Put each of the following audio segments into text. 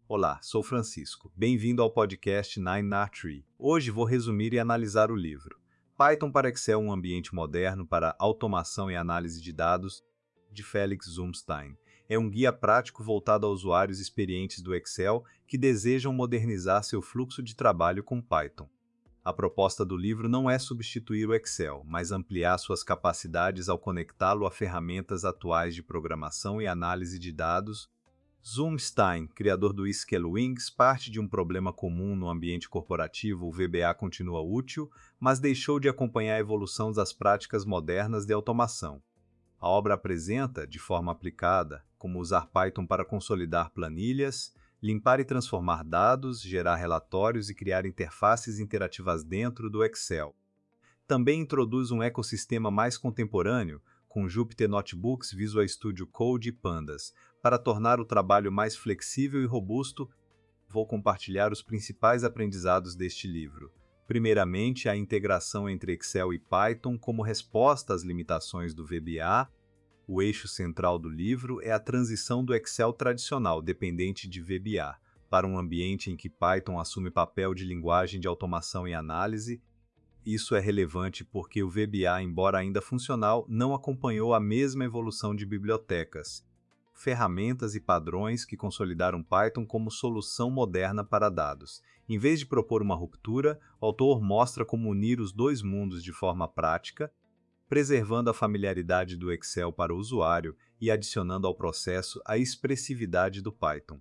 Olá, sou Francisco. Bem-vindo ao podcast Nine Tree. Hoje vou resumir e analisar o livro Python para Excel, um ambiente moderno para automação e análise de dados, de Felix Zumstein. É um guia prático voltado a usuários experientes do Excel que desejam modernizar seu fluxo de trabalho com Python. A proposta do livro não é substituir o Excel, mas ampliar suas capacidades ao conectá-lo a ferramentas atuais de programação e análise de dados. Zumstein, criador do SQLwings, parte de um problema comum no ambiente corporativo. O VBA continua útil, mas deixou de acompanhar a evolução das práticas modernas de automação. A obra apresenta, de forma aplicada, como usar Python para consolidar planilhas, limpar e transformar dados, gerar relatórios e criar interfaces interativas dentro do Excel. Também introduz um ecossistema mais contemporâneo, com Jupyter Notebooks, Visual Studio Code e Pandas, para tornar o trabalho mais flexível e robusto. Vou compartilhar os principais aprendizados deste livro. Primeiramente, a integração entre Excel e Python como resposta às limitações do VBA. O eixo central do livro é a transição do Excel tradicional, dependente de VBA, para um ambiente em que Python assume papel de linguagem de automação e análise. Isso é relevante porque o VBA, embora ainda funcional, não acompanhou a mesma evolução de bibliotecas, ferramentas e padrões que consolidaram Python como solução moderna para dados. Em vez de propor uma ruptura, o autor mostra como unir os dois mundos de forma prática, preservando a familiaridade do Excel para o usuário e adicionando ao processo a expressividade do Python.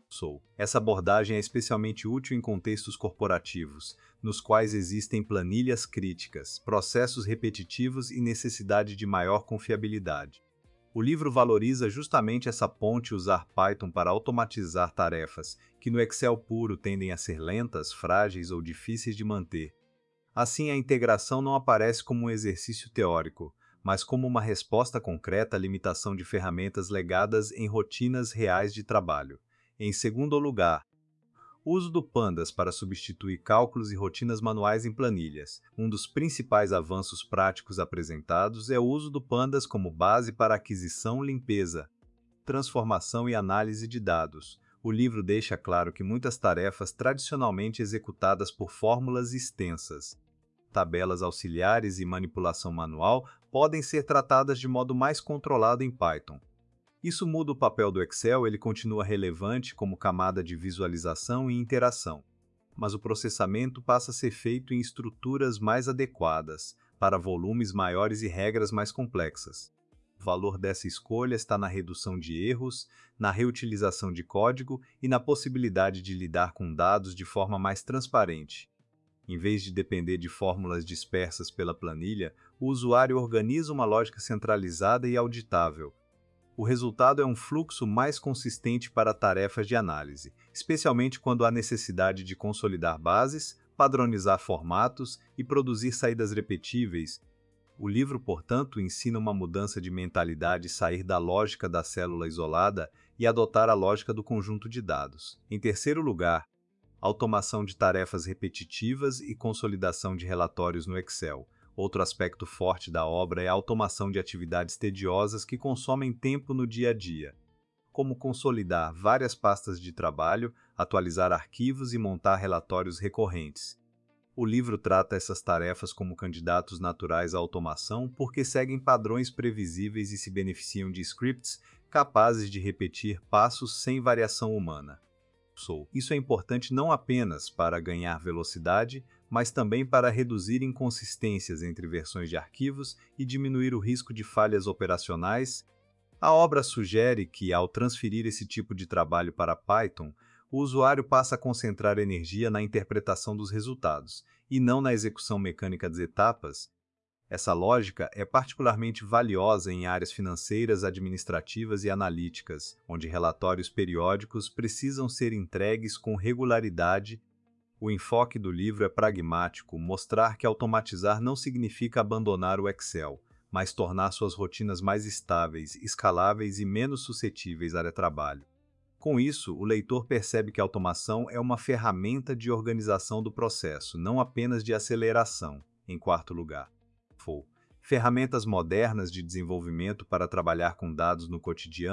Essa abordagem é especialmente útil em contextos corporativos, nos quais existem planilhas críticas, processos repetitivos e necessidade de maior confiabilidade. O livro valoriza justamente essa ponte: usar Python para automatizar tarefas que no Excel puro tendem a ser lentas, frágeis ou difíceis de manter. Assim, a integração não aparece como um exercício teórico, mas como uma resposta concreta à limitação de ferramentas legadas em rotinas reais de trabalho. Em segundo lugar, o uso do Pandas para substituir cálculos e rotinas manuais em planilhas. Um dos principais avanços práticos apresentados é o uso do Pandas como base para aquisição, limpeza, transformação e análise de dados. O livro deixa claro que muitas tarefas tradicionalmente executadas por fórmulas extensas, tabelas auxiliares e manipulação manual podem ser tratadas de modo mais controlado em Python. Isso muda o papel do Excel. Ele continua relevante como camada de visualização e interação, mas o processamento passa a ser feito em estruturas mais adequadas, para volumes maiores e regras mais complexas. O valor dessa escolha está na redução de erros, na reutilização de código e na possibilidade de lidar com dados de forma mais transparente. Em vez de depender de fórmulas dispersas pela planilha, o usuário organiza uma lógica centralizada e auditável. O resultado é um fluxo mais consistente para tarefas de análise, especialmente quando há necessidade de consolidar bases, padronizar formatos e produzir saídas repetíveis. O livro, portanto, ensina uma mudança de mentalidade: sair da lógica da célula isolada e adotar a lógica do conjunto de dados. Em terceiro lugar, automação de tarefas repetitivas e consolidação de relatórios no Excel. Outro aspecto forte da obra é a automação de atividades tediosas que consomem tempo no dia a dia, como consolidar várias pastas de trabalho, atualizar arquivos e montar relatórios recorrentes. O livro trata essas tarefas como candidatos naturais à automação porque seguem padrões previsíveis e se beneficiam de scripts capazes de repetir passos sem variação humana. Isso é importante não apenas para ganhar velocidade, mas também para reduzir inconsistências entre versões de arquivos e diminuir o risco de falhas operacionais. A obra sugere que, ao transferir esse tipo de trabalho para Python, o usuário passa a concentrar energia na interpretação dos resultados, e não na execução mecânica das etapas. Essa lógica é particularmente valiosa em áreas financeiras, administrativas e analíticas, onde relatórios periódicos precisam ser entregues com regularidade. O enfoque do livro é pragmático: mostrar que automatizar não significa abandonar o Excel, mas tornar suas rotinas mais estáveis, escaláveis e menos suscetíveis a retrabalho. Com isso, o leitor percebe que a automação é uma ferramenta de organização do processo, não apenas de aceleração. Em quarto lugar, ferramentas modernas de desenvolvimento para trabalhar com dados no cotidiano.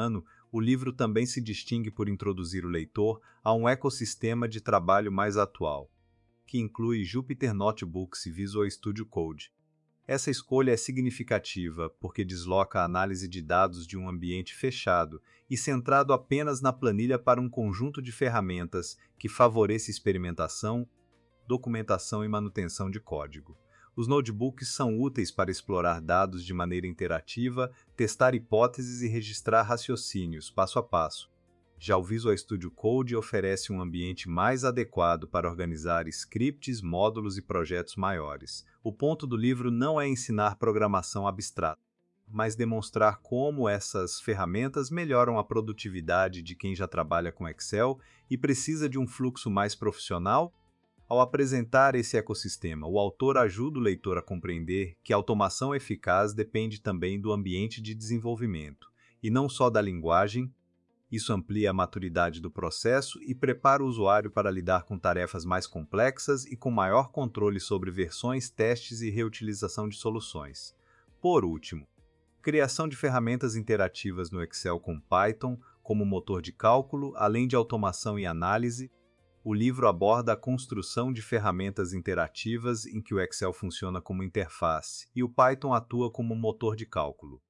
O livro também se distingue por introduzir o leitor a um ecossistema de trabalho mais atual, que inclui Jupyter Notebooks e Visual Studio Code. Essa escolha é significativa porque desloca a análise de dados de um ambiente fechado e centrado apenas na planilha para um conjunto de ferramentas que favoreça experimentação, documentação e manutenção de código. Os notebooks são úteis para explorar dados de maneira interativa, testar hipóteses e registrar raciocínios passo a passo. Já o Visual Studio Code oferece um ambiente mais adequado para organizar scripts, módulos e projetos maiores. O ponto do livro não é ensinar programação abstrata, mas demonstrar como essas ferramentas melhoram a produtividade de quem já trabalha com Excel e precisa de um fluxo mais profissional. Ao apresentar esse ecossistema, o autor ajuda o leitor a compreender que a automação eficaz depende também do ambiente de desenvolvimento, e não só da linguagem. Isso amplia a maturidade do processo e prepara o usuário para lidar com tarefas mais complexas e com maior controle sobre versões, testes e reutilização de soluções. Por último, criação de ferramentas interativas no Excel com Python como motor de cálculo, além de automação e análise. O livro aborda a construção de ferramentas interativas em que o Excel funciona como interface e o Python atua como motor de cálculo.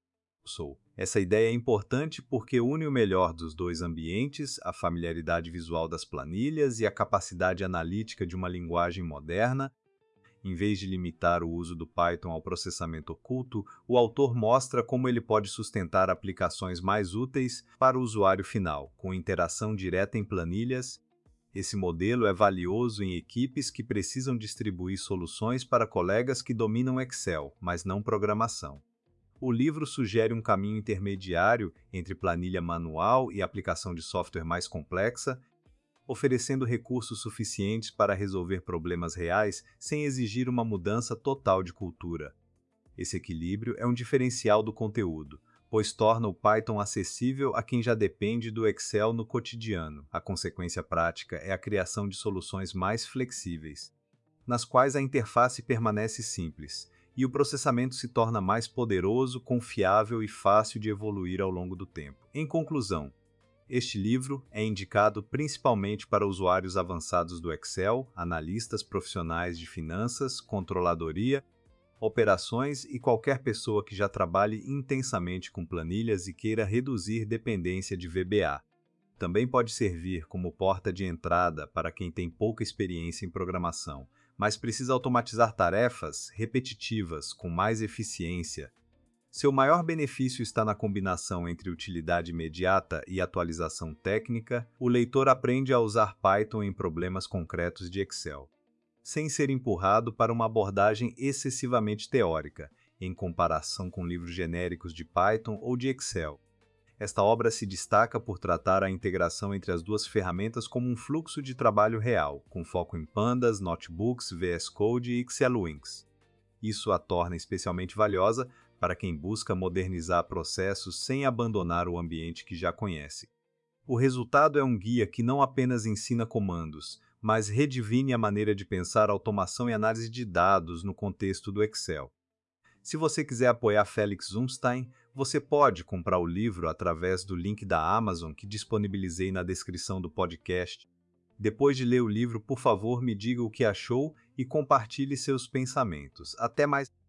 Essa ideia é importante porque une o melhor dos dois ambientes, a familiaridade visual das planilhas e a capacidade analítica de uma linguagem moderna. Em vez de limitar o uso do Python ao processamento oculto, o autor mostra como ele pode sustentar aplicações mais úteis para o usuário final, com interação direta em planilhas. Esse modelo é valioso em equipes que precisam distribuir soluções para colegas que dominam Excel, mas não programação. O livro sugere um caminho intermediário entre planilha manual e aplicação de software mais complexa, oferecendo recursos suficientes para resolver problemas reais sem exigir uma mudança total de cultura. Esse equilíbrio é um diferencial do conteúdo, pois torna o Python acessível a quem já depende do Excel no cotidiano. A consequência prática é a criação de soluções mais flexíveis, nas quais a interface permanece simples, e o processamento se torna mais poderoso, confiável e fácil de evoluir ao longo do tempo. Em conclusão, este livro é indicado principalmente para usuários avançados do Excel, analistas profissionais de finanças, controladoria, operações e qualquer pessoa que já trabalhe intensamente com planilhas e queira reduzir dependência de VBA. Também pode servir como porta de entrada para quem tem pouca experiência em programação, mas precisa automatizar tarefas repetitivas com mais eficiência. Seu maior benefício está na combinação entre utilidade imediata e atualização técnica. O leitor aprende a usar Python em problemas concretos de Excel, sem ser empurrado para uma abordagem excessivamente teórica, em comparação com livros genéricos de Python ou de Excel. Esta obra se destaca por tratar a integração entre as duas ferramentas como um fluxo de trabalho real, com foco em Pandas, Notebooks, VS Code e Xcelwinx. Isso a torna especialmente valiosa para quem busca modernizar processos sem abandonar o ambiente que já conhece. O resultado é um guia que não apenas ensina comandos, mas redefine a maneira de pensar automação e análise de dados no contexto do Excel. Se você quiser apoiar Felix Zumstein, você pode comprar o livro através do link da Amazon que disponibilizei na descrição do podcast. Depois de ler o livro, por favor, me diga o que achou e compartilhe seus pensamentos. Até mais!